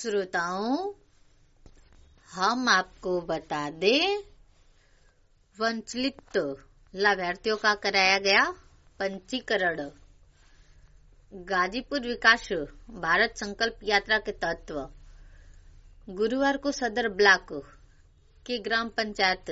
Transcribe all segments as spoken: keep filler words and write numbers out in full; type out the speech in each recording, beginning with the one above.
श्रोताओं, हम आपको बता दें, वंचित लाभार्थियों का कराया गया पंजीकरण। गाजीपुर विकास भारत संकल्प यात्रा के तत्व गुरुवार को सदर ब्लॉक के ग्राम पंचायत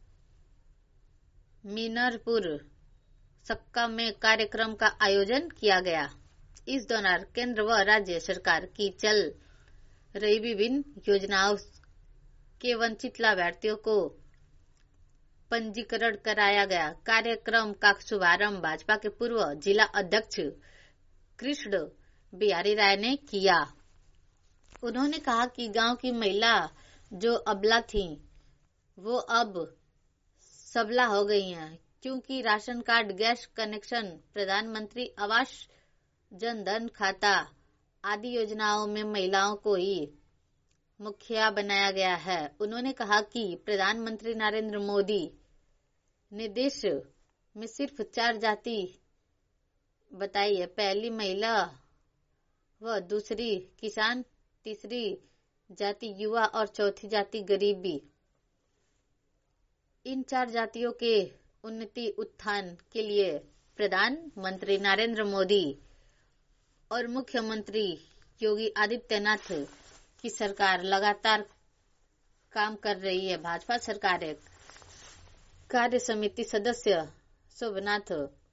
मीनरपुर सक्का में कार्यक्रम का आयोजन किया गया। इस दौरान केंद्र व राज्य सरकार की चल रही विभिन्न योजनाओं के वंचित लाभार्थियों को पंजीकरण कराया गया। कार्यक्रम का शुभारंभ भाजपा के पूर्व जिला अध्यक्ष कृष्ण बिहारी राय ने किया। उन्होंने कहा कि गांव की महिला जो अबला थीं, वो अब सबला हो गई हैं, क्योंकि राशन कार्ड, गैस कनेक्शन, प्रधानमंत्री आवास, जन धन खाता आदि योजनाओं में महिलाओं को ही मुखिया बनाया गया है। उन्होंने कहा कि प्रधानमंत्री नरेंद्र मोदी ने देश में सिर्फ चार जाति बताई है, पहली महिला व दूसरी किसान, तीसरी जाति युवा और चौथी जाति गरीबी। इन चार जातियों के उन्नति उत्थान के लिए प्रधानमंत्री नरेंद्र मोदी और मुख्यमंत्री योगी आदित्यनाथ की सरकार लगातार काम कर रही है। भाजपा सरकार एक कार्य समिति सदस्य शोभनाथ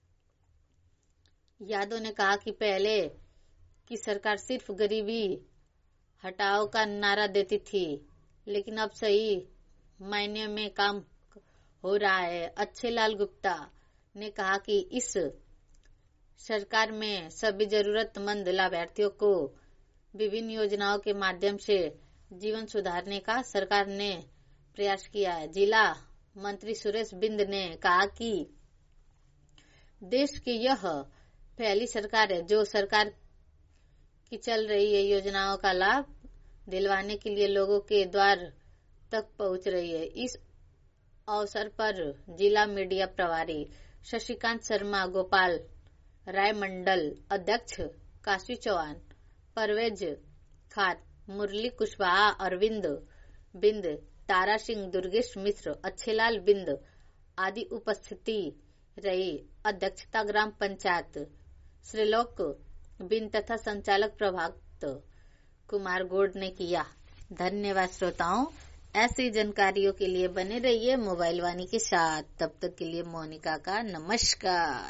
यादव ने कहा कि पहले की सरकार सिर्फ गरीबी हटाओ का नारा देती थी, लेकिन अब सही मायने में काम हो रहा है। अच्छे लाल गुप्ता ने कहा कि इस सरकार में सभी जरूरतमंद लाभार्थियों को विभिन्न योजनाओं के माध्यम से जीवन सुधारने का सरकार ने प्रयास किया है। जिला मंत्री सुरेश बिंद ने कहा कि देश की यह पहली सरकार है जो सरकार की चल रही है योजनाओं का लाभ दिलवाने के लिए लोगों के द्वार तक पहुंच रही है। इस अवसर पर जिला मीडिया प्रभारी शशिकांत शर्मा, गोपाल राय मंडल अध्यक्ष काशी चौहान, परवेज खान, मुरली कुशवाहा, अरविंद बिंद, तारा सिंह, दुर्गेश मिश्र, अच्छेलाल बिंद आदि उपस्थिति रही। अध्यक्षता ग्राम पंचायत श्रीलोक बिंद तथा संचालक प्रभात कुमार गौड़ ने किया। धन्यवाद श्रोताओं, ऐसी जानकारियों के लिए बने रहिए मोबाइल वाणी के साथ। तब तक के लिए मोनिका का नमस्कार।